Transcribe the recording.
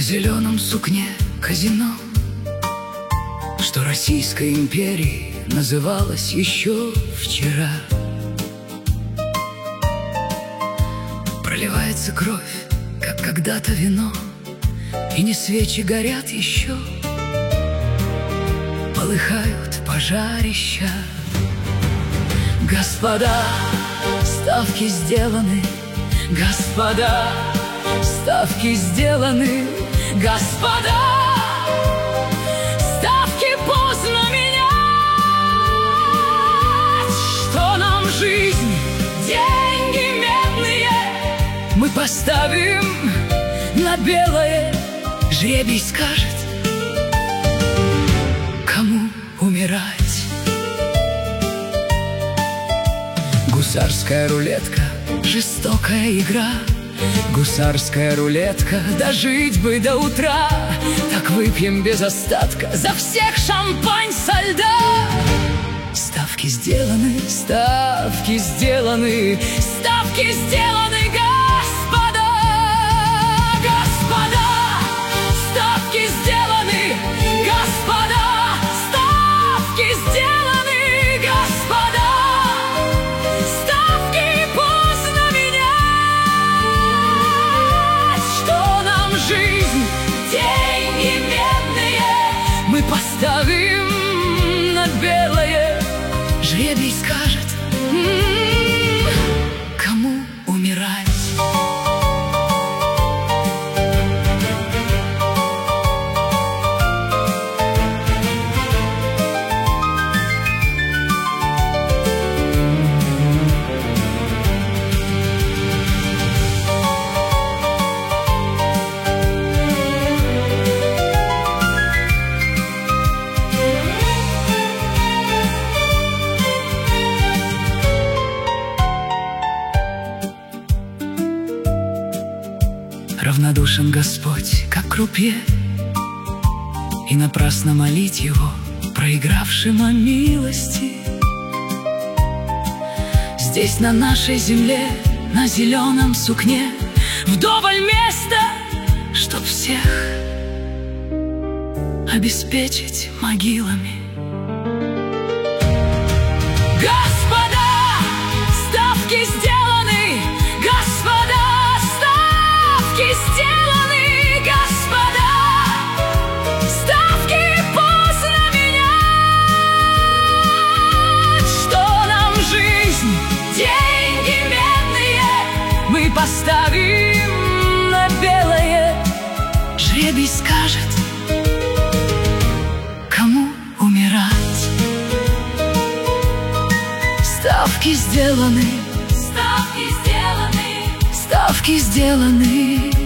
зеленом сукне казино, что Российской империей называлось еще вчера. Проливается кровь, как когда-то вино, и не свечи горят еще, полыхают пожарища. Господа, ставки сделаны, господа, ставки сделаны, господа, ставки поздно менять. Что нам жизнь, деньги медные, мы поставим на белое. Жребий скажет, кому умирать. Гусарская рулетка, жестокая игра. Гусарская рулетка, дожить бы до утра. Так выпьем без остатка за всех шампань со льда. Ставки сделаны, ставки сделаны, ставки сделаны, господа, господа, ставки сделаны, господа, ставки сделаны, господа, ставки поздно менять. Что нам жизнь, деньги медные, мы поставим на белое. Жребий скажет, кому умирать. Равнодушен Господь, как к крупье, и напрасно молить Его, проигравшим о милости. Здесь, на нашей земле, на зеленом сукне, вдоволь места, чтоб всех обеспечить могилами. Господа, ставки сделаны, господа, сделаны, господа, ставки поздно менять. Что нам жизнь, деньги медные, мы поставим на белое. Жребий скажет, кому умирать. Ставки сделаны, ставки сделаны, ставки сделаны.